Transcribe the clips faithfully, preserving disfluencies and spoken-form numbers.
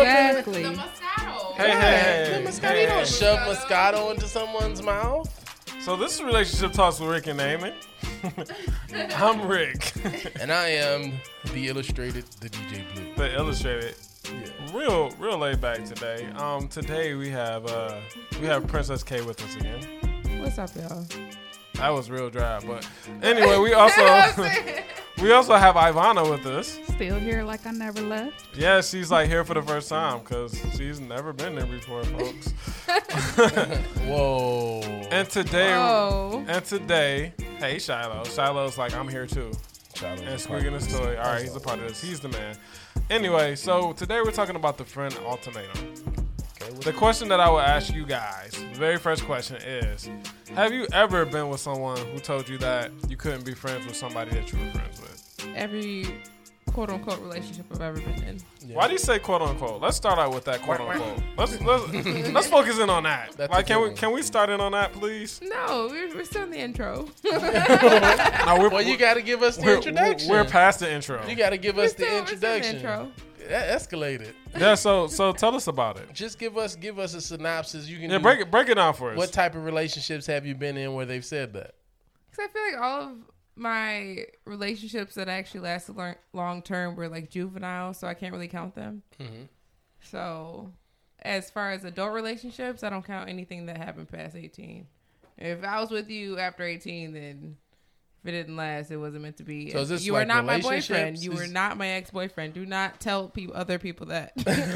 Exactly. The Moscato. Hey, hey, The hey. Moscato, you don't shove Moscato into someone's mouth. So this is Relationship Talks with Rick and Amy. I'm Rick. And I am the illustrated, the D J Blue. The Illustrated. Yeah. Real, real laid back today. Um, today we have uh, we have Princess K with us again. What's up, y'all? That was real dry, but anyway, we also we also have Ivana with us. Still here like I never left. Yeah, she's like here for the first time because she's never been there before, folks. Whoa. And today, Whoa. and today, hey Shiloh, Shiloh's like I'm here too. Shiloh's And a squeaking part the of story. this. All right, he's a part of this. He's the man. Anyway, so today we're talking about the friend ultimatum. Okay, what's The question that I will ask you guys, the very first question is, have you ever been with someone who told you that you couldn't be friends with somebody that you were friends with? Every quote unquote relationship I've ever been in. Yeah. Why do you say quote unquote? Let's start out with that quote unquote. Let's let's let's focus in on that. That's Like, a can good we one. can we start in on that, please? No, we're, we're still in the intro. No, we're, Well, you got to give us the we're, introduction. we're past the intro. You got to give We're us still, the we're still in the introduction. intro. That escalated. Yeah, so so tell us about it. Just give us give us a synopsis. You can Yeah, do- break it break it down for us. What type of relationships have you been in where they've said that? Because I feel like all of my relationships that actually lasted long, long term were like juvenile, so I can't really count them. Mhm. So as far as adult relationships, I don't count anything that happened past eighteen. If I was with you after eighteen, then if it didn't last, it wasn't meant to be. So is this you like were not my relationships? boyfriend. You Is- were not my ex-boyfriend. Do not tell people, other people that.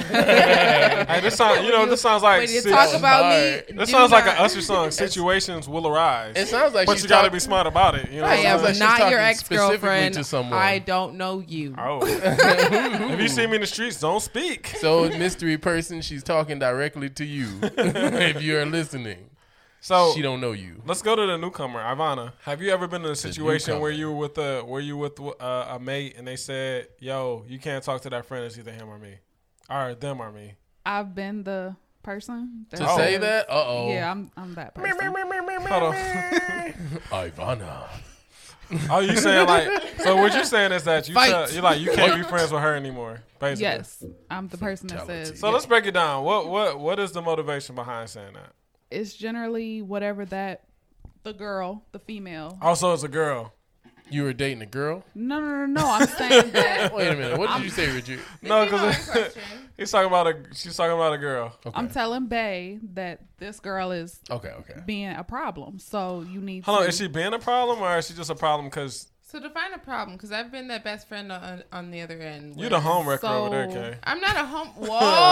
Hey, this sound, you know, this sounds like When you sit- talk about hard. me, this do sounds like an not- Usher song. Situations will arise. It sounds like but she's you got to talk- be smart about it. You know, I what I'm am like she's not your talking specifically ex-girlfriend. to someone. I don't know you. Oh. If you see me in the streets, don't speak. So, mystery person, she's talking directly to you. If you are listening, So she don't know you. let's go to the newcomer, Ivana. Have you ever been in a situation newcomer. where you were with a where you with uh, a mate and they said, "Yo, you can't talk to that friend. It's either him or me, or them or me." I've been the person that To Oh. say that, uh oh, Yeah, I'm I'm that person. Hold on. Ivana. Oh, you saying like? So what you saying is that you Fight. tell, you're like you can't be friends with her anymore, basically. Yes, I'm the person that Fatality. says So let's break it down. What what what is the motivation behind saying that? it's generally whatever that the girl, the female. Also, it's a girl. You were dating a girl? No, no, no, no. I'm saying that Wait a minute. What did you say, Richard? No, It's a hard because question. he's talking about a. She's talking about a girl. Okay. I'm telling Bay that this girl is okay, okay. being a problem. So you need Hold to. on, is she being a problem or is she just a problem because So define a problem, because I've been that best friend on, on the other end. you where- the home wrecker over there, So- Kay? I'm not a home. Whoa!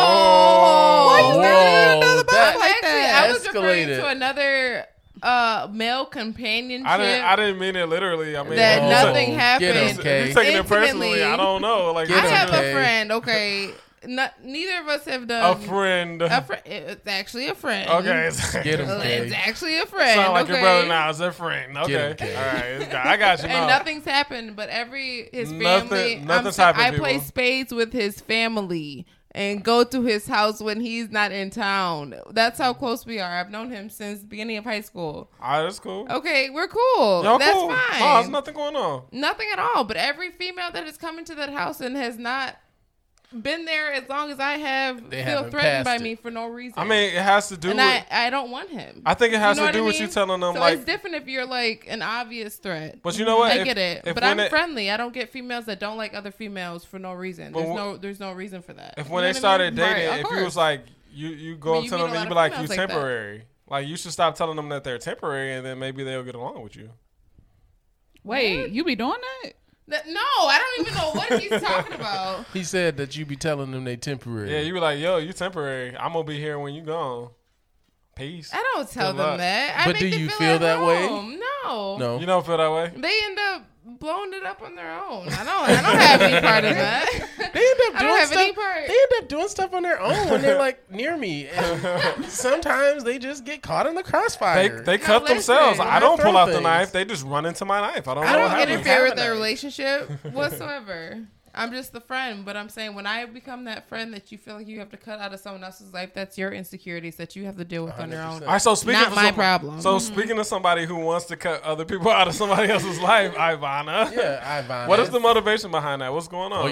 Why you Whoa, that Actually, I was referring escalated. to another uh, male companionship. I didn't. I didn't mean it literally. I mean that Oh. nothing If happened. Get him, you Kay. taking it personally, Intimately. I don't know. Like Get I him, have Kay. a friend. Okay, Not, neither of us have a done friend. A fri- it's actually a friend. Okay, Get him, It's Kay. actually a friend. sound like okay? your brother now is a friend. Okay, him, Kay. all right, it's got- I got you. And now. nothing's happened, but every his Nothing- family. nothing's I'm, happened, I play people. spades with his family and go to his house when he's not in town. That's how close we are. I've known him since the beginning of high school. All right, that's cool. Okay, we're cool. Y'all That's cool. fine. No, there's nothing going on. Nothing at all. But every female that has come into that house and has not been there as long as I have They feel haven't threatened by passed me it. for no reason. I mean, it has to do and with. I, I don't want him. I think it has You know to do what I with you mean? telling them So like. it's different if you're like an obvious threat. But you know what? I If- get it, if but when I'm it- friendly. I don't get females that don't like other females for no reason. But There's wh- no, there's no reason for that. If You when know they what I started mean? dating, Right, of if you course. was like, you you go But up you to meet them a and lot you of be like, you females like that. temporary. Like you should stop telling them that they're temporary, and then maybe they'll get along with you. Wait, you be doing that? That- no, I don't even know what he's talking about. He said that you be telling them they temporary. Yeah, you be like, yo, you temporary. I'm gonna be here when you gone. Peace. I don't tell Good them luck. that. I But make do them you feel, feel at that way? home. No, No. You don't feel that way? they end up blowing it up on their own. I don't. I don't have any part of that. They end up I doing don't have stuff. any part. They end up doing stuff on their own when they're like near me, and sometimes they just get caught in the They crossfire. they cut listen. themselves. I don't Throw pull out the things. knife. They just run into my knife. I don't know I what don't happens. interfere with Have a their knife. relationship whatsoever. I'm just the friend, but I'm saying when I become that friend that you feel like you have to cut out of someone else's life, that's your insecurities that you have to deal with on your own. All right, so speaking Not for my some- problem. So speaking of somebody who wants to cut other people out of somebody else's life, Ivana. yeah, Ivana. What is the motivation behind that? What's going on? Wait.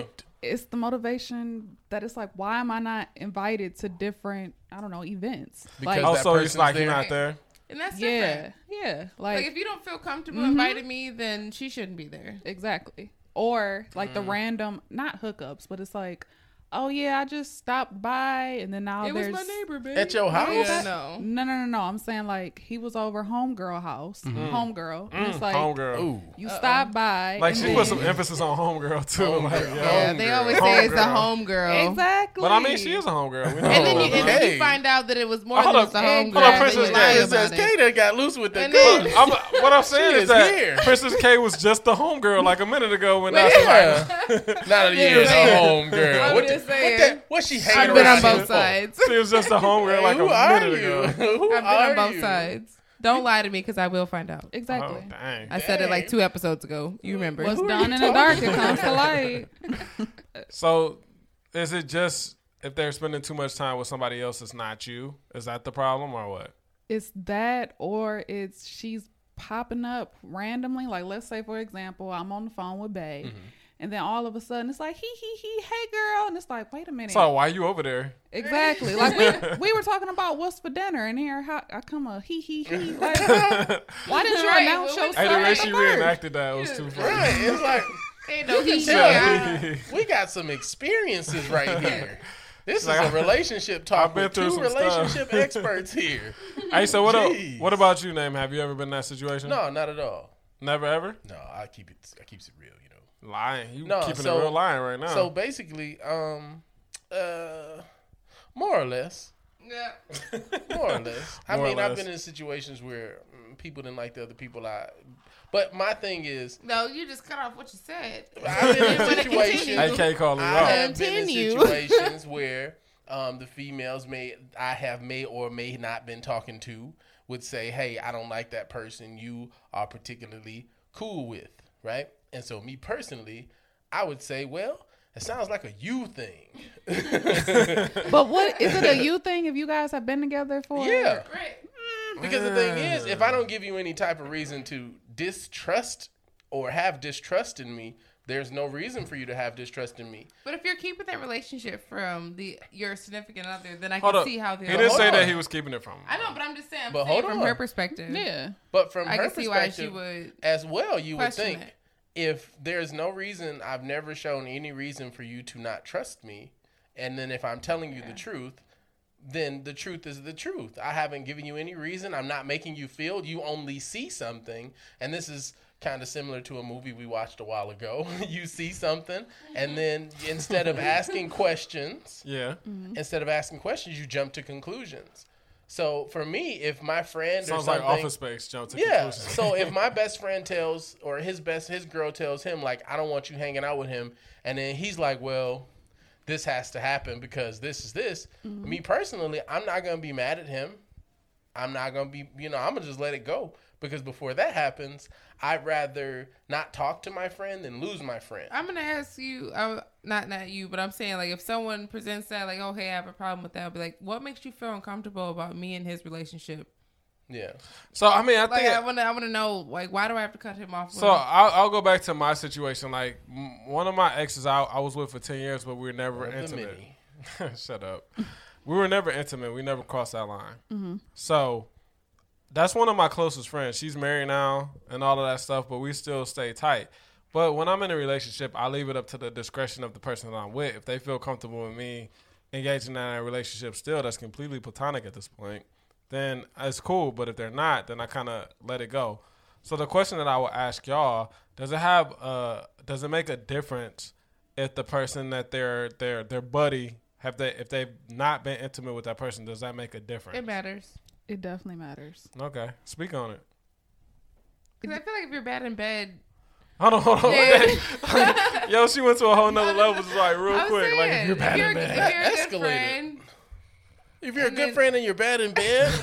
it's the motivation that it's like, why am I not invited to different, I don't know, events? Because like, Oh, that so it's person's like you're there. not there. And that's yeah, different. yeah, Like, like, if you don't feel comfortable Mhm. inviting me, then she shouldn't be there. exactly. Or like Mm. the random, not hookups, but it's like, oh yeah, I just stopped by, and then now It was there's my neighbor, baby. At your house? Yeah, no. no, no, no, no. I'm saying like he was over homegirl house, homegirl. And it's like Homegirl. Ooh. you Uh-oh. stopped by, Like and she then- put some emphasis on homegirl too. Homegirl. Like, yeah. Yeah, they Homegirl. always say it's a Homegirl. homegirl. exactly. But I mean, she is a homegirl. We know And then, you, that. and then Hey. you find out that it was more Oh, hold than up. just a Hey, homegirl. hold on, and Princess you K. lie It says about it. Kay done got loose with the And gun. then- I'm, what I'm saying She is is that here. Princess K was just a homegirl like a minute ago when Wait, that's Yeah. like Not a Yeah. year, a home girl. I'm What, just the, what, saying. that, what she hanging I've been on around both here for? sides. she was just a homegirl like Who a are minute you? ago. Who I've been are on both you? sides. Don't lie to me because I will find out. exactly. Oh dang. I said it like Dang. two episodes ago. You remember? What's Who are done you in the dark, talking it comes to light. So, is it just if they're spending too much time with somebody else, it's not you? Is that the problem or what? It's that, or it's she's popping up randomly. Like, let's say, for example, I'm on the phone with Bae, Mm-hmm. and then all of a sudden it's like, he, he, he, hey, girl. And it's like, wait a minute. So why you over there? Exactly. Like, we, we were talking about what's for dinner, and here how, I come a he, he, he. Like, why didn't you Right, announce well, yourself? Hey, the way at she the first? reenacted that was too funny. Right. It's like, Ain't no he Yeah. yeah. we got some experiences right here. This is Like, a relationship talk I've been with through two some stuff. relationship experts here. Hey, so what? Jeez. What about you, Name? Have you ever been in that situation? No, not at all. Never ever. No, I keep it. I keeps it real, you know. Lying. You No, keeping so- it real lying right now. So basically, um, uh, more or less, Yeah. more or less. I More or mean, I've less. been in situations where mm, people didn't like the other people. I, but my thing is, No, you just cut off what you said. I've been in Wanna situations. continue? A K calling you I out. have been in Continue. situations where um, the females may I have may or may not been talking to would say, "Hey, I don't like that person you are particularly cool with," right? And so, me personally, I would say, "Well, it sounds like a you thing." But what is it a you thing if you guys have been together for? Yeah, Right. because the thing is, if I don't give you any type of reason to distrust or have distrust in me, there's no reason for you to have distrust in me. But if you're keeping that relationship from the your significant other, then I Hold can up. see how the He didn't hold say on. that he was keeping it from him. I know, but I'm just saying. I'm But saying hold from on. her perspective. Yeah. But from I her can see why perspective, she would. as well, you would question think it. if there's no reason, I've never shown any reason for you to not trust me, and then if I'm telling you the truth, then the truth is the truth. I haven't given you any reason. I'm not making you feel. You only see something, and this is kind of similar to a movie we watched a while ago. You see something, and then instead of asking questions, Yeah. instead of asking questions, you jump to conclusions. So for me, if my friend Sounds or something, like Office Space. Jump to yeah. conclusions. So if my best friend tells, or his best, his girl tells him, like, I don't want you hanging out with him, and then he's like, well, this has to happen because this is this. Me personally, I'm not gonna be mad at him. I'm not gonna be, you know, I'm gonna just let it go because before that happens, I'd rather not talk to my friend than lose my friend. I'm gonna ask you, uh, not not you, but I'm saying like if someone presents that like, oh hey, I have a problem with that, I'll be like, what makes you feel uncomfortable about me and his relationship? Yeah. So I mean, I Like think. I wanna I wanna know like why do I have to cut him off? So I'll, I'll go back to my situation. Like m- one of my exes, I, I was with for ten years, but we were never One of the intimate. many. Shut up. We were never intimate. We never crossed that line. So that's one of my closest friends. She's married now and all of that stuff, but we still stay tight. But when I'm in a relationship, I leave it up to the discretion of the person that I'm with. If they feel comfortable with me engaging in that relationship still, that's completely platonic at this point, then it's cool. But if they're not, then I kind of let it go. So the question that I will ask y'all, does it have uh does it make a difference if the person that they're their their buddy have they if they've not been intimate with that person, does that make a difference? it matters It definitely matters. Okay. Speak on it. because I feel like if you're bad in bed, Hold on, hold on. Yeah. Yo, she went to a whole nother level just like real I'm quick. saying, Like if you're bad if in you're, bed. if you're a good Escalated. friend, If you're a And good then- friend and you're bad in bed,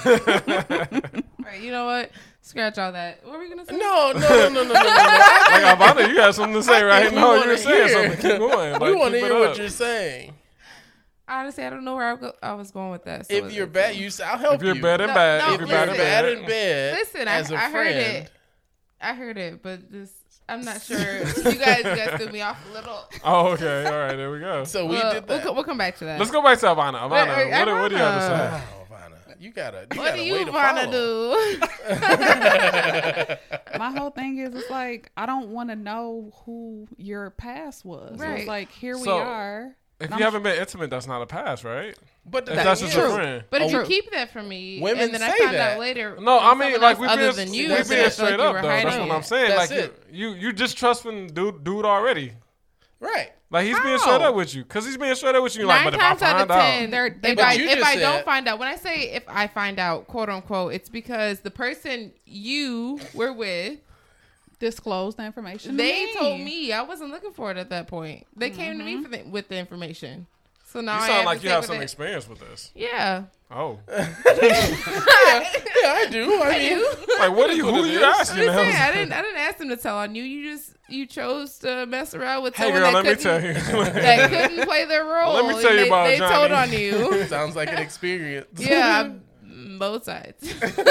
right, you know what? Scratch all that. What were we gonna say? no, no, no, no, no, no, no. no. Like Ivana, you got something to say, right? think we No, you wanna were saying hear. something. Keep going. Like, we want to keep hear it what up. you're saying. Honestly, I don't know where I, go, I was going with that. So If it's- you're bad, you. I'll help If you're you. bad in No, bad, no, if If you're you're bad in bad bed. in bed, Listen, I, as a I friend, heard it. I heard it, but just I'm not sure. You guys, you guys threw me off a little. Oh, okay. All right, there we go. So we Well, did we'll, that. co- we'll come back to that. Let's go back to Ivana. Ivana, Wait, wait, what, do- what do you have to Ivana. say? Oh, Vanna, you gotta. You what gotta do way you to want to follow. do? My whole thing is, it's like I don't want to know who your past was. So Right. it's like here we So, are. If And you I'm haven't been intimate, that's not a pass, right? But the If thing that's is, just your friend. But if Oh, you true. keep that from me, Women and then I say found that. out later, No, I from mean, someone like else we other being, than you, we that's being it. I feel straight like you up were though. That's hiding what I'm it. saying. That's like it. you, you, you just trusting dude, dude already. right. Like he's being How? straight up with you, cause he's being straight up with you. Like, Nine but if I times out of find out, ten, They're- they if But I, you if just I don't said- find out, when I say if I find out, quote unquote, it's because the person you were with, disclose the information. to they me. told me I wasn't looking for it at that point. They came to me for the, with the information. So now you I sound have like to you stay have with some it. experience with this. Yeah. Oh, Yeah, I do. I mean, like what are you? Who are you I'm asking? just saying, now? I didn't. I didn't ask them to tell on you. You just you chose to mess around with Hey someone girl, that let me couldn't tell you. that couldn't play their role. Let me tell and you they, about they told on Johnny. you. sounds like an experience. Yeah, I'm- both sides.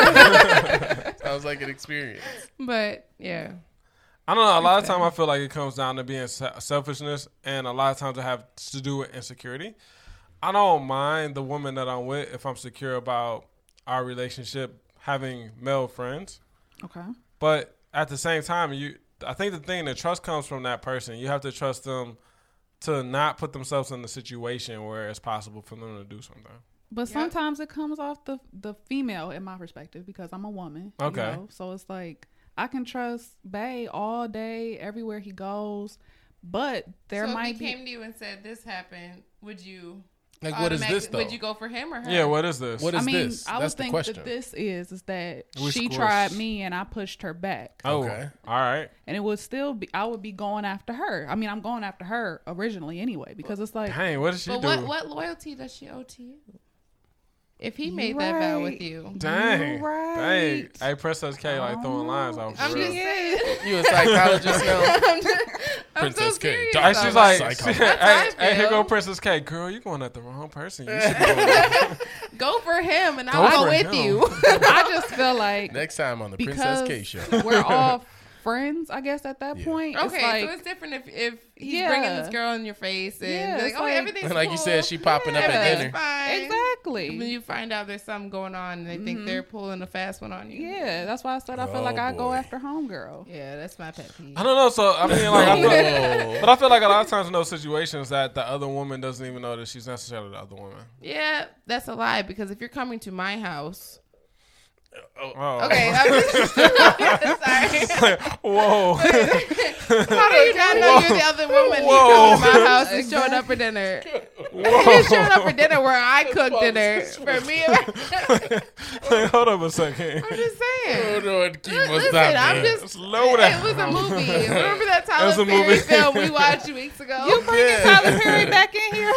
Sounds like an experience. But yeah, I don't know. A lot of time I feel like it comes down to being se- selfishness, and a lot of times it have to do with insecurity. I don't mind the woman that I'm with if I'm secure about our relationship having male friends, Okay. but at the same time, you. I think the thing, the trust comes from that person. You have to trust them to not put themselves in the situation where it's possible for them to do something. But Yep. sometimes it comes off the the female in my perspective because I'm a woman. you Okay. know? So it's like I can trust Bae all day, everywhere he goes. But there so might if he be came to you and said this happened, would you? Like, what is this automatic- though? Would you go for him or her? Yeah, what is this? What I is mean, this? I That's would the think question. that this is is that We she squished. tried me and I pushed her back. Oh, Okay. all right. And it would still be I would be going after her. I mean, I'm going after her originally anyway because it's like Dang, what did she But do? what what loyalty does she owe to you? If he You made that vow right. with you, Dang, You're right. dang. Hey, Princess K, like I throwing don't lines know. out for I'm real. just saying. You a psychologist now? I'm, just, I'm Princess so K. serious. Hey, about she's it. like, Psychologist. hey, That's how I hey, here feel. go Princess K. Girl, you going at the wrong person. You should be going go for him, and Go I'll go for with him. you. I just feel like Next time on the because Princess K show. we're all friends, I guess at that Yeah. point. Okay, it's like, so it's different if if he's Yeah. bringing this girl in your face and Yeah, be like, it's oh, like- everything's Like cool. you said, she popping up at Everything's dinner. fine. When exactly. you find out there's something going on and they think they're pulling a fast one on you. Yeah, that's why I said I feel Oh, like I go boy. after homegirl. Yeah, that's my pet peeve. I don't know. So I mean, like, I feel, Oh. but I feel like a lot of times in those situations that the other woman doesn't even know that she's necessarily the other woman. Yeah, that's a lie because if you're coming to my house, Oh, okay, I'm just sorry. Whoa. How do you not know you're the other woman? You Whoa. come to my house and showing up for dinner. You showing up for dinner where I cook dinner for me. Like, hold up a second. I'm just saying. Hold on, keep Li- us Listen, stop I'm there. just. Slow It, down. it was a movie. Remember that It was Tyler a Perry movie. film we watched weeks ago? You Bringing Tyler Perry back in here.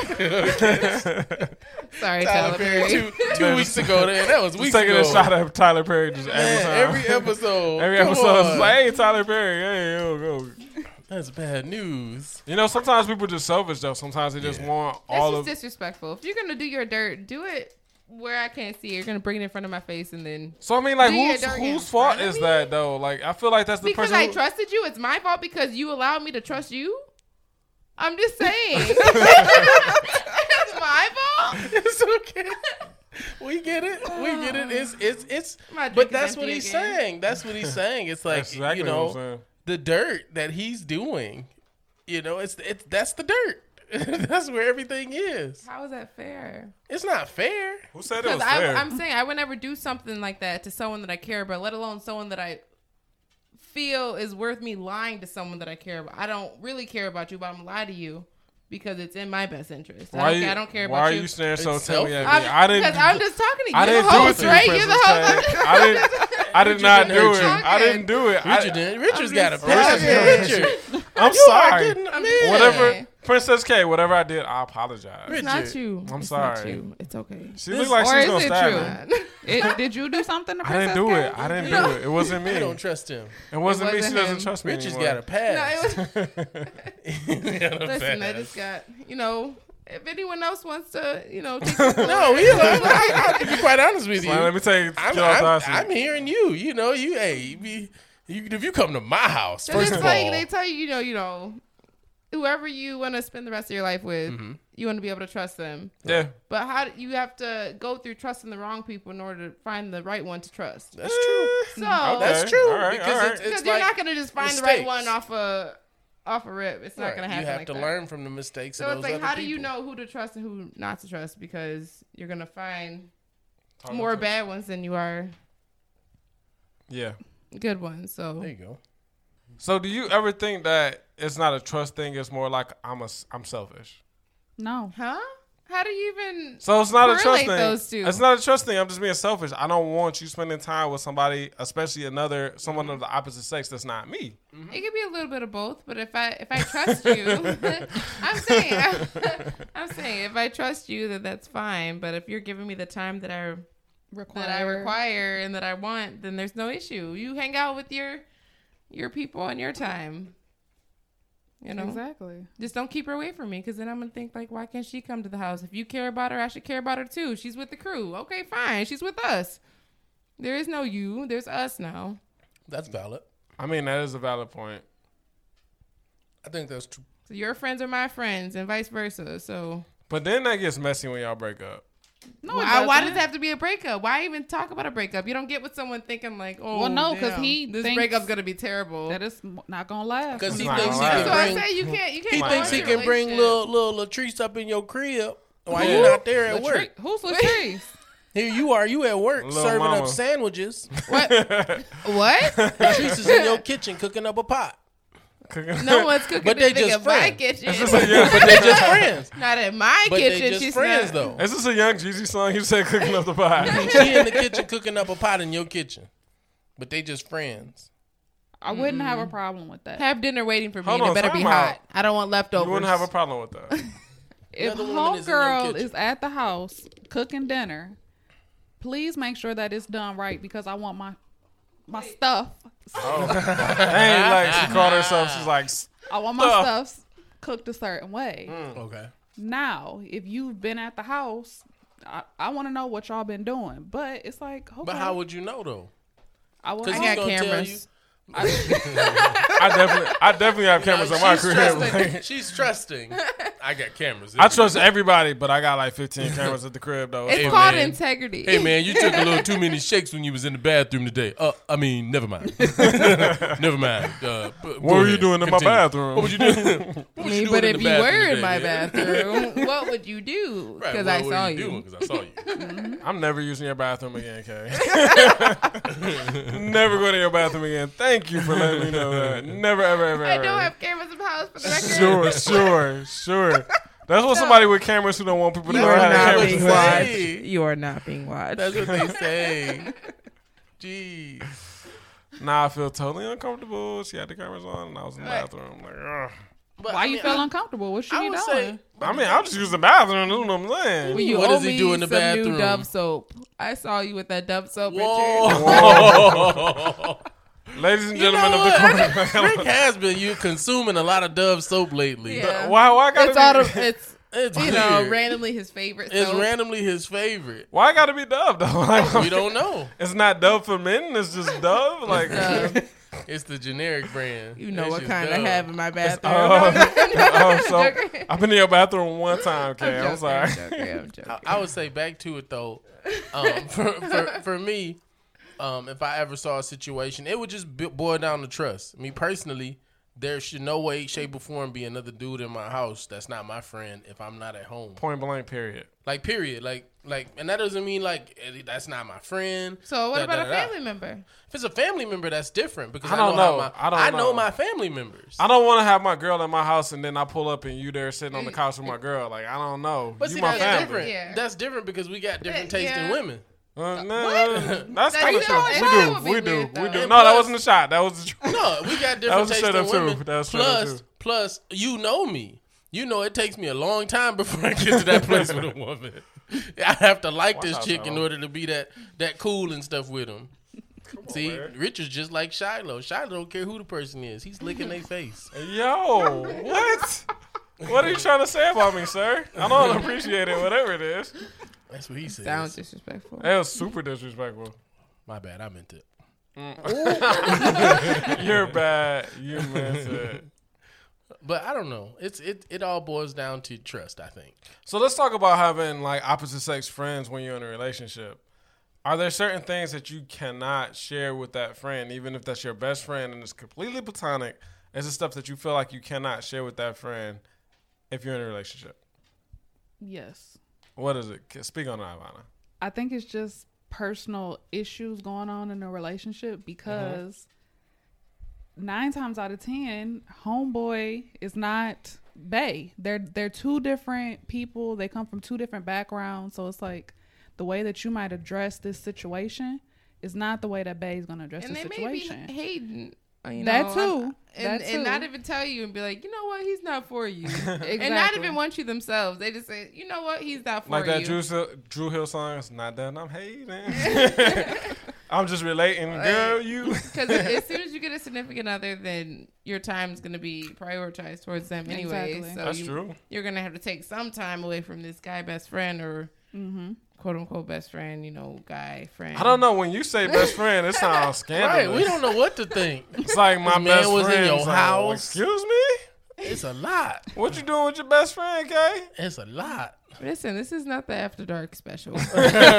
Sorry, Tyler Tyler Perry Perry. two, two weeks ago. There, that was Just weeks taking ago. a shot at Tyler Perry just every Man, time. every episode. Every Come episode is on. like, hey, Tyler Perry, hey, yo, go. That's bad news. You know, sometimes people just selfish though. Sometimes they just Yeah. want That's all just of. disrespectful. If you're gonna do your dirt, do it where I can't see it. You're gonna bring it in front of my face and then So I mean, like, Do your whose dirt in whose fault front of is me? that though? Like, I feel like that's the because person. I who- trusted you, it's my fault because you allowed me to trust you. I'm just saying. It's my fault. It's okay. We get it. We get it. It's it's it's. My But drink is that's what empty he's again. saying. That's what he's saying. It's like That's exactly you what I'm know saying. the dirt that he's doing. You know, it's it's that's the dirt. That's where everything is. How is that fair? It's not fair. Who said it Because was fair? I'm saying I would never do something like that to someone that I care about, let alone someone that I feel is worth me lying to someone that I care about. I don't really care about you, but I'm gonna lie to you because it's in my best interest. I why don't, you, care, I don't care why about are you. you staring so It's intently at me? I'm, I didn't. Because I'm just talking to you. I You're didn't the do it host, to you, right? You're the Princess host. K. I didn't. I did Richard not didn't do hurt it. you. I didn't do it. I, Richard didn't. Richard's I'm got a just pass. saying. Richard. I'm You are sorry. getting- I'm man. Whatever, Princess K. Whatever I did, I apologize. Richard. It's not you. I'm It's sorry. Not you. It's okay. She This- looked like or she's is gonna it stab true? me. It, did you do something to I didn't do Princess it. K? I didn't do it. It wasn't me. I don't trust him. It wasn't It me. She wasn't doesn't him. trust me Richard's anymore. got a pass. No, it was, He got a listen, I pass. just got, you know, if anyone else wants to, you know, take this No, we, I, I'll be quite honest with you. Well, let me tell you. I'm, get off the I'm, hot seat. I'm hearing you. You know, you hey, you be You, if you come to my house, So first it's of like all, they tell you, you know, you know, whoever you want to spend the rest of your life with, Mhm. you want to be able to trust them. Yeah. But how do, you have to go through trusting the wrong people in order to find the right one to trust. that's true. So Okay. That's true All right, because all right. it's, because it's you're like not gonna just find the right mistakes. one off a off a rip. It's not right, gonna happen. You have like to that. learn from the mistakes So of it's those like, other how do you people. know who to trust and who not to trust? Because you're gonna find Talking more to- bad ones than you are Yeah. good ones. There So you go. So do you ever think that it's not a trust thing? It's more like I'm a I'm selfish. No. huh? How do you even? So it's not a trust Correlate thing. those two. It's not a trust thing. I'm just being selfish. I don't want you spending time with somebody, especially another someone of the opposite sex that's not me. It could be a little bit of both, but if I if I trust you, I'm saying I'm saying if I trust you, that that's fine. But if you're giving me the time that I Require. that I require and that I want, then there's no issue. You hang out with your your people on your time. You know, Exactly. just don't keep her away from me, because then I'm gonna think like, why can't she come to the house? If you care about her, I should care about her too. She's with the crew. Okay, fine. She's with us. There is no you. There's us now. That's valid. I mean, that is a valid point. I think that's true. So your friends are my friends, and vice versa. So But then that gets messy when y'all break up. No, it why, why does doesn't. it have to be a breakup? Why even talk about a breakup? You don't get with someone thinking like, oh, Well, no, 'cause damn, he this thinks breakup's gonna be terrible. That is not gonna last. Because he not thinks he gonna can That's what I'm bring. saying. You can't. You can't. He go thinks he into a can bring relationship. little little Latrice up in your crib while Who? you're not there at Latrice- work. Who's Latrice? Here you are. You at work Little serving mama. up sandwiches. What? What? Latrice is in your kitchen cooking up a pot. No one's cooking But they anything just in my friends. kitchen. But they just friends. Not in my But kitchen. they just She's friends not. though. Is this a Young Jeezy song? You said cooking up the pie. She in the kitchen cooking up a pot in your kitchen. But they just friends. I wouldn't have a problem with that. Have dinner waiting for me. Hold and on, it better be time out. hot. I don't want leftovers. You wouldn't have a problem with that. If other woman is in your homegirl kitchen. is at the house cooking dinner, please make sure that it's done right, because I want my my stuff. Oh. Ain't like she called herself. She's like, I want my Stuff. stuff cooked a certain way. Okay. Now, if you've been at the house, I, I want to know what y'all been doing. But it's like, okay, But how would you know though? I want Because I he's got gonna tell you. cameras. I definitely, I definitely have cameras Nah, on my she's crib. trusting. Like, She's trusting. I got cameras. I trust everybody, but I got like fifteen cameras at the crib though. It's Hey, called man. integrity. Hey man, you took a little too many shakes when you was in the bathroom today. Uh, I mean, never mind. never mind. Uh, b- What go were you ahead. doing in my Continue. bathroom? What would you do? What I was mean, doing but in if the you were bathroom in today, my man? bathroom, what would you do? Right, Because what I were saw you you. doing? 'Cause I saw you. I'm never using your bathroom again, Kay. Never go to your bathroom again. Thank you for letting me know that. Never, ever, ever, I ever. don't have cameras in the house for the record. Sure, sure, sure. That's what somebody with cameras who don't want people to You know are how to not cameras being say. watched. Hey. You are not being watched. That's what they say. Jeez. Nah, I feel totally uncomfortable. She had the cameras on, and I was in the Right. bathroom. I'm like, ugh. But, Why I you mean, feel I, uncomfortable? What should I you would doing? say. I mean, I'll just use the bathroom. That's what I'm saying. Well, you What owe does he me do in the some new bathroom? Dove soap. I saw you with that Dove soap picture. Whoa. Ladies and You know gentlemen of the what? corner. Rick has been you consuming a lot of Dove soap lately. Yeah. Why? Why I gotta It's be? all the, it's It's you know weird. randomly his favorite. It's soap. randomly his favorite. Why I gotta be Dove though? Like, We don't know. It's not Dove for men. It's just Dove. Like, Dove. It's the generic brand. You know It's what just kind Dove. I have in my bathroom. oh, so joking. I've been in your bathroom one time. Okay, I'm, joking, sorry. I'm joking, I'm joking. I, I would say back to it though. Um, for, for for me, um, if I ever saw a situation, it would just be, boil down to trust. Me personally, there should no way, shape, or form be another dude in my house that's not my friend if I'm not at home. Point blank. Period. Like period. Like like, and that doesn't mean like eh, that's not my friend. So what Da, about da, a da, da. family member? If it's a family member, that's different because I I, don't know, know. How my, I don't I know. know my family members. I don't want to have my girl in my house and then I pull up and you there sitting on the couch with my girl. Like, I don't know. But you see, my that's family. different. Yeah. That's different because we got different Yeah, taste in yeah. women. Uh, no, that's That- kind you of know, true. it We would do. be We do. weird, We though. do. And No, that plus- wasn't a shot. That was the truth. No, we got That different was a taste straight in up too. women. That was straight up Plus, too. plus, you know me. You know it takes me a long time before I get to that place with a woman. I have to like Watch this out, chick in though. order to be that that cool and stuff with him. See, man. Richard's just like Shiloh. Shiloh don't care who the person is. He's licking their face. Yo, what? What are you trying to say about me, sir? I don't appreciate it, whatever it is. That's what he says. Sounds disrespectful. That was super disrespectful. My bad. I meant it. You're bad. You missed it. But I don't know. It's it. It all boils down to trust, I think. So let's talk about having like opposite sex friends when you're in a relationship. Are there certain things that you cannot share with that friend, even if that's your best friend and it's completely platonic? Is it stuff that you feel like you cannot share with that friend if you're in a relationship? Yes. What is it? Speak on that, Ivana. I think it's just personal issues going on in a relationship because mm-hmm. nine times out of ten, homeboy is not bae. They're they're two different people. They come from two different backgrounds. So it's like the way that you might address this situation is not the way that bae is going to address and the they situation. May be hating. You know, that too. And, that and too. not even tell you and be like, you know what, he's not for you. Exactly. And not even want you themselves. They just say, you know what, he's not for like you. Like that Drew, Drew Hill song, it's not that I'm hating. I'm just relating, like, girl, you. Because as soon as you get a significant other, then your time's going to be prioritized towards them anyway. Exactly. So That's you, true. You're going to have to take some time away from this guy best friend or mm-hmm. quote unquote best friend, you know, guy friend. I don't know. When you say best friend, it sounds scandalous. Right, we don't know what to think. It's like my This best man was in friend your was like, house. Excuse me? It's a lot. What you doing with your best friend, Kay? It's a lot. Listen, this is not the After Dark special. Whoa.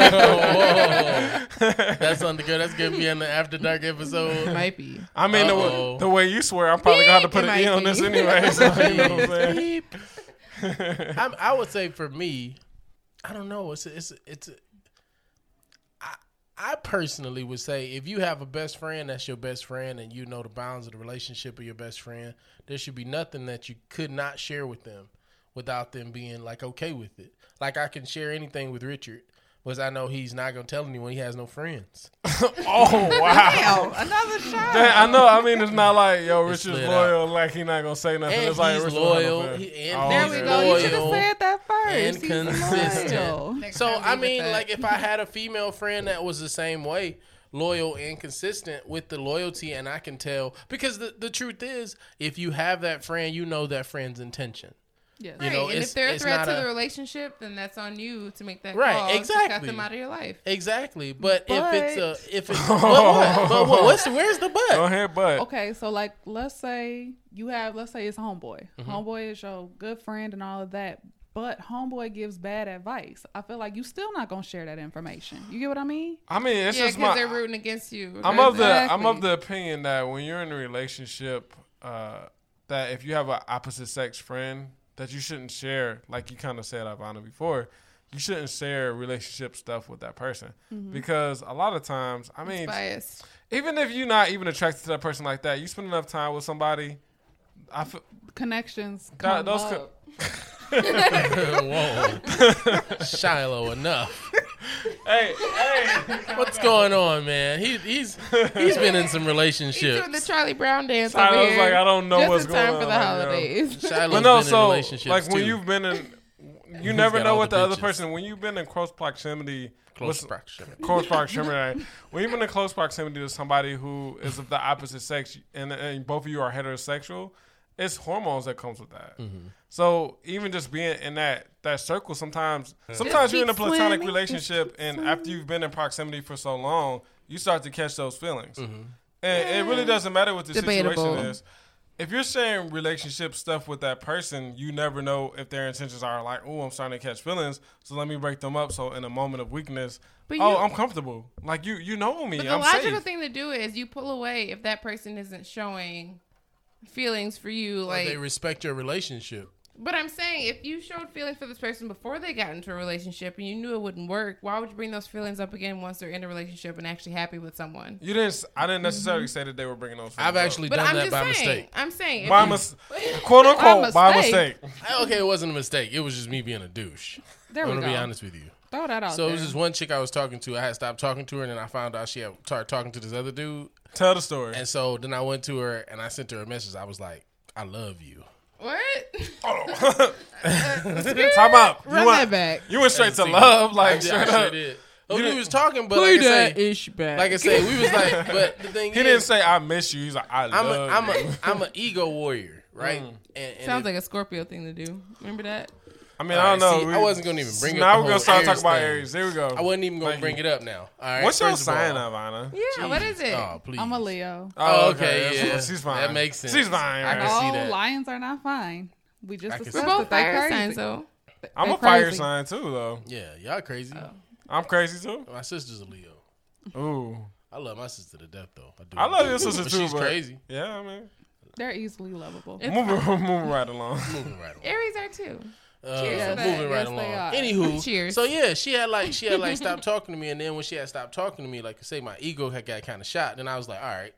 That's under good. That's gonna be in the After Dark episode. Might be. I mean, the, Uh-oh. the way you swear, I'm probably going to have to put It an E might on be. this anyway. So, you know what I'm saying? I, I would say for me, I don't know. It's a, it's a, it's. A, I I personally would say if you have a best friend that's your best friend and you know the bounds of the relationship of your best friend, there should be nothing that you could not share with them without them being like okay with it. Like I can share anything with Richard, because I know he's not gonna tell anyone. He has no friends. Oh, wow. Damn, another shot. Damn, I know. I mean, it's not like, yo, It's Richard's slid loyal. Like, he not going to say nothing. And it's like, he's Richard loyal. Loyal. He- and Oh, There he's we okay. go. You should have loyal said that first. and He's consistent. loyal. So I'll I leave mean, it at like that. if I had a female friend that was the same way, loyal and consistent with the loyalty, and I can tell, because the, the truth is, if you have that friend, you know that friend's intention. Yes. You Right, know, and it's- if they're a it's threat not to a- the relationship, then that's on you to make that Right, call to cut exactly. them out of your life. Exactly, but, But- if it's a if it's but what? But what? What's where's the Go but? ahead, but. Okay, so like let's say you have let's say it's homeboy. Mm-hmm. Homeboy is your good friend and all of that, but homeboy gives bad advice. I feel like you still not gonna share that information. You get what I mean? I mean, it's Yeah, just because my. they're rooting against you. I'm of the I'm Exactly. of the opinion that when you're in a relationship, uh, that if you have an opposite sex friend, that you shouldn't share, like you kind of said, Ivana, before, you shouldn't share relationship stuff with that person because a lot of times, I mean, biased. even if you're not even attracted to that person like that, you spend enough time with somebody. I feel Connections. that, Come those. up. Co- Whoa, Shiloh, enough. hey, hey, What's going on, man? He, he's he's been in some He's relationships. doing the Charlie Brown dance I over was here. like, I don't know just what's in time going for on the right now. holidays. Shiloh's But no, been in so relationships like when too. you've been in, you He's never got know all what the the other bitches. person. When you've been in close proximity, Close with- proximity. close proximity. When you've been in close proximity to somebody who is of the opposite sex, and, and both of you are heterosexual, it's hormones that comes with that. Mm-hmm. So even just being in that that circle, sometimes sometimes you're in a keep platonic swimming. relationship, and after you've been in proximity for so long, you start to catch those feelings. Mm-hmm. And it really doesn't matter what the Debatable. situation is. If you're sharing relationship stuff with that person, you never know if their intentions are like, oh, I'm starting to catch feelings, so let me break them up. So in a moment of weakness, But oh, you- I'm comfortable. Like you, you know me. But the I'm logical safe. thing to do is you pull away if that person isn't showing feelings for you. Or Like, they respect your relationship. but I'm saying if you showed feelings for this person before they got into a relationship and you knew it wouldn't work, why would you bring those feelings up again once they're in a relationship and actually happy with someone? You didn't. s- I didn't necessarily say that they were bringing those. Feelings I've actually But done I'm that just by saying, mistake. I'm saying, if by you- mis- quote unquote by mistake. mistake. I- Okay, it wasn't a mistake. It was just me being a douche. There I'm we gonna go. be honest with you. Throw that out So it there. was just one chick I was talking to. I had stopped talking to her, and then I found out she had started talking to this other dude. Tell the story. And so then I went to her and I sent her a message. I was like, "I love you." what? Time out. Run you went, that back. You went straight to See, love, I like did- straight I sure up. did. Oh, You we didn't- was talking, but like I say, ish back. like I say, we was like, but the thing He is, didn't say I miss you. He's like I I'm love a, I'm you. a, I'm an ego warrior, right? Mm. And, and Sounds if- like a Scorpio thing to do. Remember that? I mean, All I don't right, know. see, We- I wasn't gonna even bring now up the we're gonna whole start Aries talking about thing. Aries. There we go. I wasn't even gonna Thank bring you. it up now. All right. What's your first of all- sign, Ivana? Yeah, what is it? Oh, please. I'm a Leo. Oh, okay, that's- yeah. She's fine. That makes sense. She's fine. I right? can see Oh, that. lions are not fine. We just I can see discussed We're that. both that. They fire crazy. signs, though. I'm They a fire crazy. sign too, though. Yeah, y'all crazy. I'm crazy too. My sister's a Leo. Ooh, I love my sister to death, though. I do. I love your sister But too. she's but crazy. Yeah, I mean, They're easily lovable. It's moving, moving right along. Moving right along. Aries are too. Uh, Cheers to that. moving right Yes, along. they are. Anywho, Cheers. so yeah, she had like she had like stopped talking to me, and then when she had stopped talking to me, like say my ego had got kind of shot, and I was like, all right,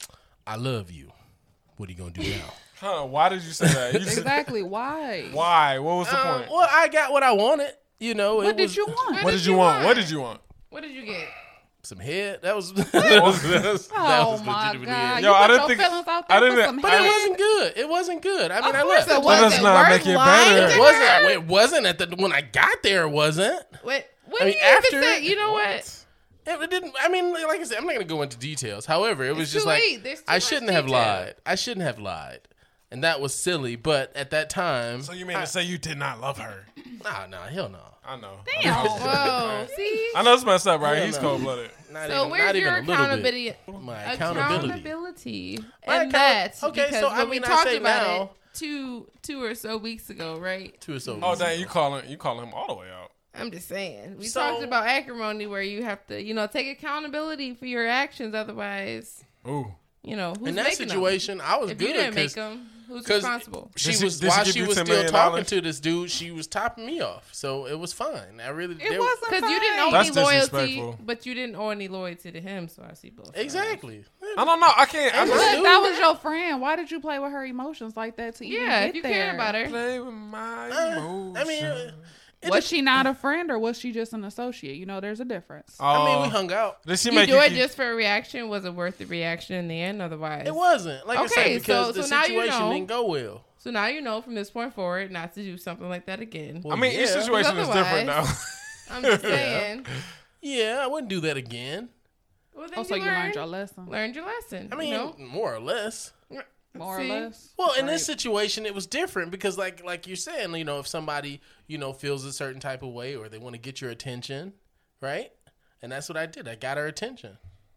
I love you. What are you gonna do now? Huh? Why did you say that? You said, Exactly. Why? why? What was the Um, point? well, I got what I wanted. You know, What it did was you want? What did you want? What did you want? What did you get? some head. That was that was, that was, that Oh was my legitimately god! it. Yo, you I put didn't your think- feelings out I there for didn't- some But head. it wasn't good. It wasn't good. I mean, Of I course left. it Let wasn't. us not make We're it lying better. to It wasn't. her. It wasn't at the when I got there. It wasn't. What? What I do mean, you after even say? it- You know what? It, it didn't. I mean, like I said, I'm not gonna go into details. However, it was It's just too like late. There's too I much shouldn't have detail. lied. I shouldn't have lied, and that was silly. But at that time, So you mean to say you did not love her? nah, nah, hell no. I know. Damn. Whoa. See? I know it's messed up, right? Hell He's no. cold blooded. Not So even, where's not even your a little accountability? bit. My accountability. Accountability. My And account- that. okay, because so I when we mean, I talked say about now- it two two or so weeks ago, right? Two or so. Oh weeks dang, ago. you calling you calling him all the way out. I'm just saying. We So- talked about acrimony where you have to, you know, take accountability for your actions. Otherwise, Ooh. you know, who's In that making them? situation, I was If you good didn't make because them, who's because responsible? she Did she- was did she while give she you was ten still million talking dollars? to this dude, she was topping me off. So it was fine. I really It there- wasn't Because you didn't owe That's any loyalty, disrespectful. but you didn't owe any loyalty to him. So I see both. sides. exactly. I don't know. I can't. I Ain't But just Dude. that was your friend. Why did you play with her emotions like that to even Yeah, get if you there? care about her. play with my Uh, emotions. I mean, uh, it Was just- she not a friend or was she just an associate? You know, there's a difference. I mean, we Oh. hung out. Did she You make do you it keep- just for a reaction. Was it worth the reaction in the end? Otherwise, It wasn't like I Okay, said because so- the so now you situation know. didn't go well. So now you know from this point forward not to do something like that again. I mean, each yeah. situation is different now. Otherwise- I'm just saying. Yeah, I wouldn't do that again. Well, then Also, you you learned learned, your lesson, learned your lesson. I mean, you know? more or less. more See? or less. Well, in Right. this situation, it was different because, like, like you're saying, you know, if somebody, you know, feels a certain type of way or they want to get your attention, right? And that's what I did. I got her attention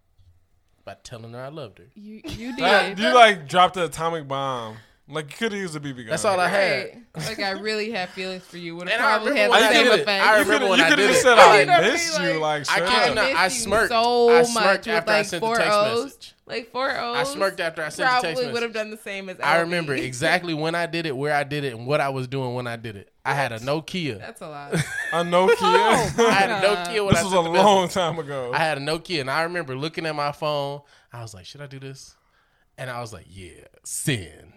by telling her I loved her. You you That- did. you like dropped the atomic bomb. Like you could have used a B B gun. That's all I had. Right. Like I really have feelings for you. Would have And I probably remember had when the I same did it. effect. I You remember coulda- when you I coulda did just it. said I I mean, I missed mean, you. Like I straight can't- up. no, I missed you smirked. so I much smirked with after I like sent the four text O's. message. Like four O's. I smirked after I sent the text Probably message. would have done the same as I L B. remember exactly when I did it, where I did it, and what I was doing when I did it. I had a Nokia. That's a lot. A Nokia. Oh, I had a Nokia when this I was sent a the message. long time ago. I had a Nokia, and I remember looking at my phone. I was like, "Should I do this?" And I was like, "Yeah, send."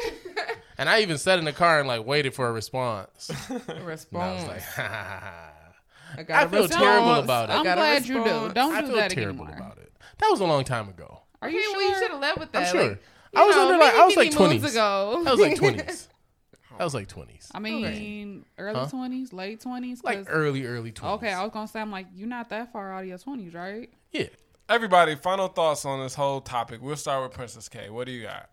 And I even sat in the car and like waited for a response. And I Response. was like, "Ha ha ha." ha." I, got I a feel response. terrible about it. I I'm got a glad you do. response. Don't I do feel that terrible anymore. about it. That was a long time ago. Are Okay, you well, you sure? should have led with that. I'm sure. Like, I was you know, under like I was many like moons twenties. ago. I was like twenties. I was like twenties. I mean, early Huh? twenties, late twenties. Like early, early twenties. Okay, I was gonna say I'm like you're not that far out of your twenties, right? Yeah. Everybody, final thoughts on this whole topic. We'll start with Princess K. What do you got?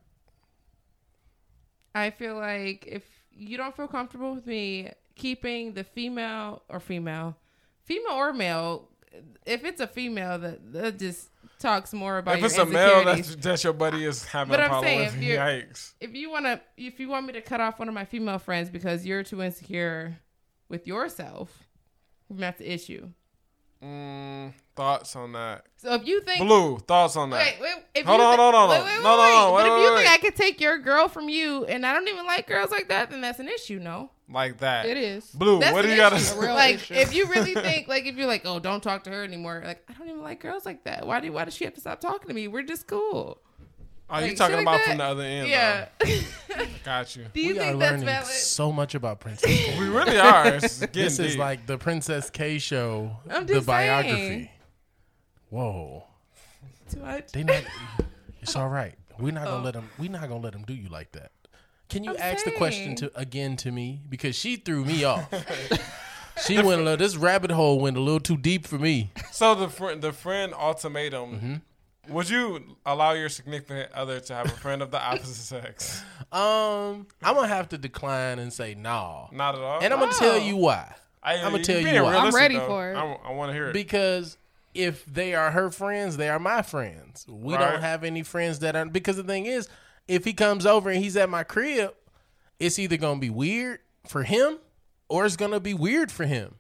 I feel like if you don't feel comfortable with me keeping the female or female, female or male, if it's a female, that that just talks more about If your it's a male insecurities. that that your buddy is having But a I'm problem saying, with, if you're- yikes. If you want to, if you want me to cut off one of my female friends because you're too insecure with yourself, that's the issue. Mm, thoughts on that? So if you think Blue, thoughts on that? Wait, wait. If Hold you on, thi- hold on, wait, hold on. wait, wait, No, no, wait. no, But wait, if you wait, think wait. I could take your girl from you, and I don't even like girls like that, then that's an issue. No, Like that. It is. Blue, that's what do an you got to issue. say? A real Like, issue. if you really think, like, if you're like, oh, don't talk to her anymore. Like, I don't even like girls like that. Why do? Why does she have to stop talking to me? We're just cool. Are you Like, talking shit like about that? from the other end? Yeah. though? Got you. Do you we are think that's learning valid? so much about Princess K. We really are. It's getting This is deep. like the Princess K show, I'm the just biography. saying. Whoa, Too much. they not. It's all right. We're not gonna Oh. let them. We're not gonna let them do you like that. Can you I'm ask the question saying. to again to me because she threw me off. She went a little. This rabbit hole went a little too deep for me. So the friend, the friend ultimatum Mm-hmm. Would you allow your significant other to have a friend of the opposite sex? Um, I'm gonna have to decline and say no. Not at all. And I'm gonna tell you why. I, I'm gonna you tell being you why. realistic, I'm ready though. for it. I, I want to hear it. Because if they are her friends, they are my friends. We Right. don't have any friends that are. Because the thing is, if he comes over and he's at my crib, it's either gonna be weird for him or it's gonna be weird for him.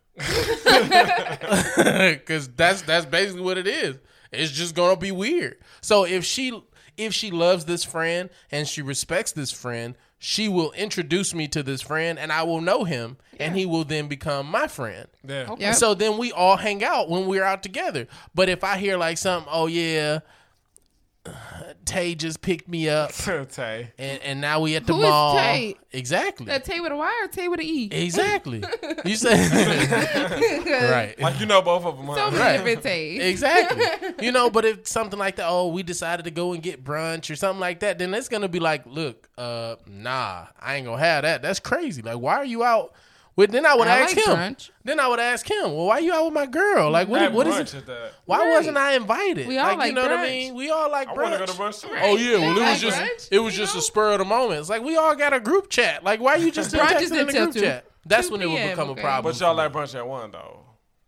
Because that's that's basically what it is. It's just gonna be weird. So if she if she loves this friend and she respects this friend, she will introduce me to this friend and I will know him and he will then become my friend. yeah. Okay. Yep. So then we all hang out when we're out together. But if I hear like something, oh yeah, Tay just picked me up Tay. and, and now we at the Who is mall. Tay? Exactly. That Tay with a Y or Tay with an E? Exactly. You say right. Like, you know both of them, huh? So many Right. different Tays. Exactly. You know, but if something like that, oh, we decided to go and get brunch or something like that, then it's gonna be like, look, uh, nah, I ain't gonna have that. That's crazy. Like, why are you out with? Then I would I ask like him. brunch. Then I would ask him, well, why you out with my girl? Like, what? At What is brunch it? at that. Why Right. wasn't I invited? We all like, like you know what I brunch. mean? We all like I brunch. want to go to brunch too. Oh yeah, well it Like was just brunch, it was you just know? a spur of the moment. It's like we all got a group chat. Like why you just Brunch texting is in the until group two- chat? That's two when it would p.m., become okay. a problem. But y'all at brunch at one, though.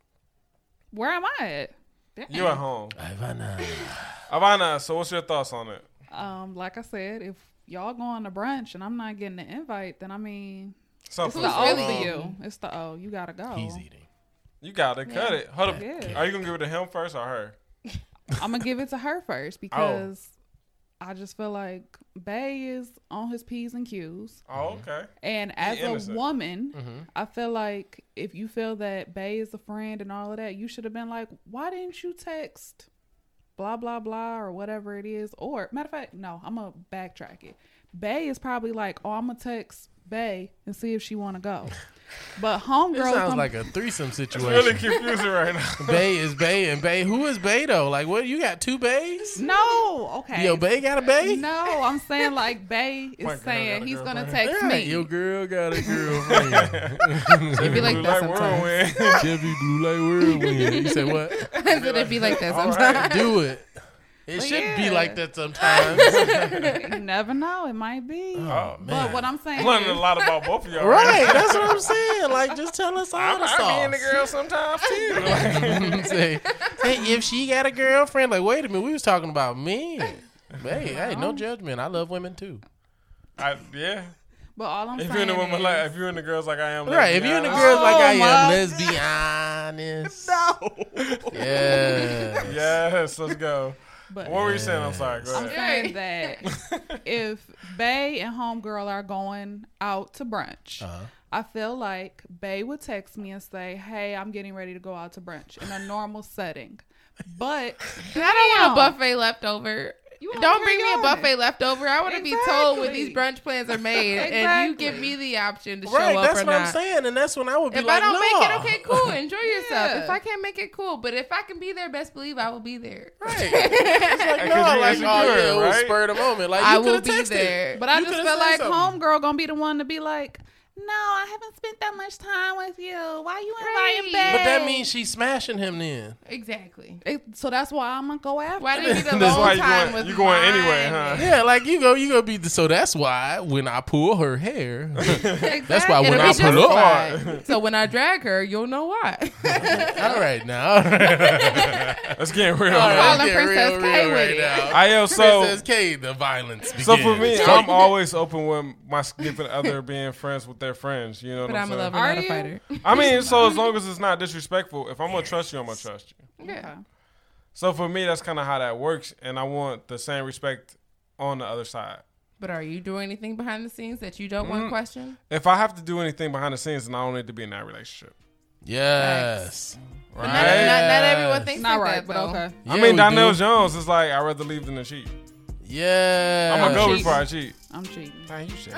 Where am I at? You at home. Ivana. Ivana, so what's your thoughts on it? Um, like I said, if y'all going to brunch and I'm not getting the invite, then I mean, it's Something. the O really for eating? you. It's the O. You gotta go. He's eating. You got to cut Yeah. it. Hold up. Yeah. Are you going to give it to him first or her? I'm gonna give it to her first because I just feel like Bay is on his P's and Q's. Oh, okay. And as a innocent. woman, Mm-hmm. I feel like if you feel that Bay is a friend and all of that, you should have been like, why didn't you text blah, blah, blah, or whatever it is? Or, matter of fact, no, I'm going to backtrack it. Bay is probably like, oh, I'm going to text Bay and see if she want to go. But It homegirl sounds gonna- like a threesome It's really situation. confusing right now. Bay is Bay and Bay. Who is Bay though? Like what? You got two Bays? No, okay. Yo, Bay got a Bay? No, I'm saying like Bay My is girl saying got a he's gonna girlfriend. text Right. me. Your girl got a girlfriend. It'd be like Blue that light sometimes. whirlwind. Chevy Blue Light Whirlwind. You say what? I said it'd be like that All sometimes. right. Do it. It But should be yeah. like that sometimes. You never know, it might be. Oh, But what I'm saying learning a is, lot about both of y'all. Right, that's what I'm saying. Like, just tell us all I'm, the I be in the sauce. girl sometimes too. Like, say, hey, if she got a girlfriend, like, wait a minute, we was talking about me. Hey, hey, no judgment. I love women too. I, yeah. but all I'm If saying you're in the women is, like, if you're in the girls like I am, Right, let's if be you're in the honest. girls like I Oh, am, my let's be honest. No. Yeah. Yes, let's go. but What were you saying? I'm sorry. Go I'm ahead. saying that if Bay and homegirl are going out to brunch, Uh-huh. I feel like Bay would text me and say, "Hey, I'm getting ready to go out to brunch" in a normal setting. But And I don't want a damn, buffet leftover. You wanna Don't bring me carry a on buffet it. leftover. I want to be told when Exactly. these brunch plans are made, and you Exactly. give me the option to show Right, up that's or what not. I'm saying, and that's when I would be If like, I don't no. make it, okay, cool. Enjoy yourself. Yeah. If I can't make it, cool. But if I can be there, best believe I will be there. Right. It's like, Because no, you're like, oh, insecure, yeah, it was right? spur of the moment. Like, I you will could've be texted. there. But I You just could've feel said like something. homegirl gonna be the one to be like, "No, I haven't spent that much time with you. Why you inviting Right. Bay?" But that means she's smashing him then. Exactly. It- so that's why I'm gonna go after. Why did you need a That's long why you time going- with you going mine? anyway, huh? Yeah, like you go, you go be the. So that's why when I pull her hair, Exactly. that's why when It'll I be pull up. justified. So when I drag her, you'll know why. All right now, all right, Let's get real. all man. right, Calling get Princess real, K real with right it. now. I yo, so Princess K, the violence begins. so for me, Go. I'm always open with my significant other being friends with their friends. You know what But I'm I'm a saying? lover, Are not a you? fighter. I mean, so as long as it's not disrespectful, if I'm gonna trust you, I'm gonna trust you. Yeah. So for me, that's kind of how that works, and I want the same respect on the other side. But are you doing anything behind the scenes that you don't want to question? If I have to do anything behind the scenes, then I don't need to be in that relationship. Yes. But not, Right? not, not everyone thinks Not like right, that, but though. okay. I Yeah, mean, we Donnell do. Jones is like, I'd rather leave than to cheat. Yeah. I'm gonna go cheating. before I cheat. I'm cheating. Dang, you shit.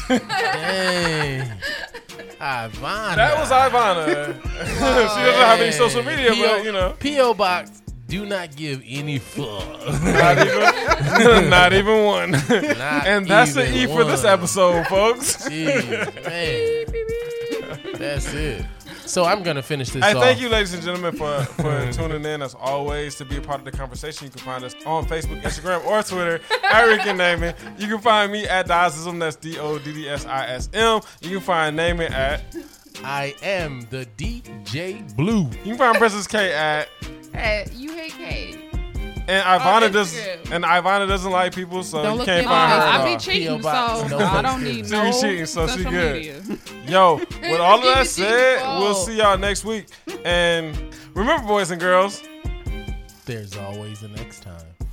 Dang. Ivana. That was Ivana. she doesn't have any social media, but you know, P O Box. Do not give any fuck. not even, not even one. Not And that's the even E for this one. episode, folks. Jeez, man. That's it. So I'm gonna finish this Hey, off. thank you, ladies and gentlemen, for, for tuning in. As always, to be a part of the conversation, you can find us on Facebook, Instagram, or Twitter at Rick and Naaman. You can find me at Doddsism. That's D O D D S I S M. You can find Naaman at. I am the D J Blue. You can find Princess K at. Hey, you hate K. And Ivana On does. Instagram. And Ivana doesn't like people, so Don't you look can't me find up. her. at I be all. cheating, P O box, so no I don't fucks need given. no She be cheating, so she social good. media. Yo, with all of that Keep it said, cheating, we'll bro. see y'all next week. And remember, boys and girls. There's always a next time.